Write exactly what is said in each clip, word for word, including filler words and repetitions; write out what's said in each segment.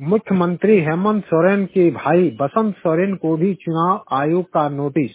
मुख्यमंत्री हेमंत सोरेन के भाई बसंत सोरेन को भी चुनाव आयोग का नोटिस।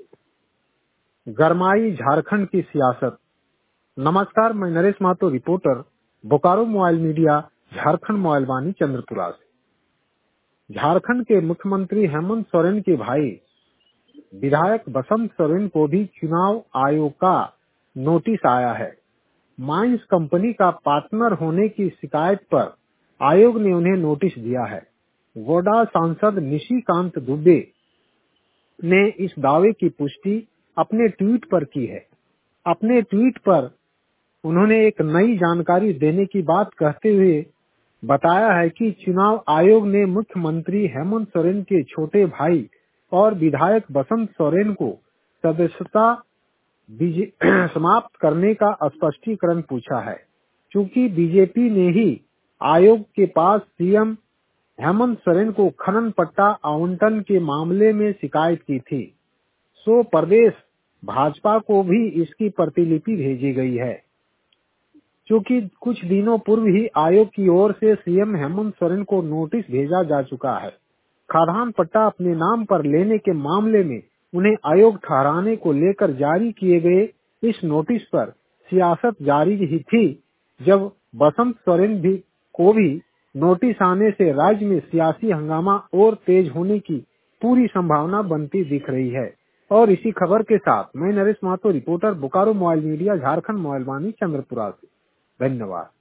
गरमाई झारखंड की सियासत। नमस्कार, मैं Naresh Mahto, reporter, Bokaro mobile media, Jharkhand mobile Vaani Chandrapura से। झारखंड के मुख्यमंत्री हेमंत सोरेन के भाई विधायक बसंत सोरेन को भी चुनाव आयोग का नोटिस आया है। माइंस कंपनी का पार्टनर होने की शिकायत पर आयोग ने उन्हें नोटिस दिया है। गोड्डा सांसद निशिकांत दुबे ने इस दावे की पुष्टि अपने ट्वीट पर की है। अपने ट्वीट पर उन्होंने एक नई जानकारी देने की बात कहते हुए बताया है कि चुनाव आयोग ने मुख्यमंत्री हेमंत सोरेन के छोटे भाई और विधायक बसंत सोरेन को सदस्यता समाप्त करने का स्पष्टीकरण पूछा है। क्योंकि बीजेपी ने ही आयोग के पास सीएम हेमंत सोरेन को खनन पट्टा आवंटन के मामले में शिकायत की थी, सो प्रदेश भाजपा को भी इसकी प्रतिलिपि भेजी गई है। क्योंकि कुछ दिनों पूर्व ही आयोग की ओर से सीएम हेमंत सोरेन को नोटिस भेजा जा चुका है। खाद्यान्न पट्टा अपने नाम पर लेने के मामले में उन्हें आयोग ठहराने को लेकर जारी किए गए इस नोटिस पर सियासत जारी ही थी। जब बसंत सोरेन भी को भी नोटिस आने से राज्य में सियासी हंगामा और तेज होने की पूरी संभावना बनती दिख रही है। और इसी खबर के साथ मैं Naresh Mahto, reporter, Bokaro mobile media, Jharkhand mobile Vaani Chandrapura से। धन्यवाद।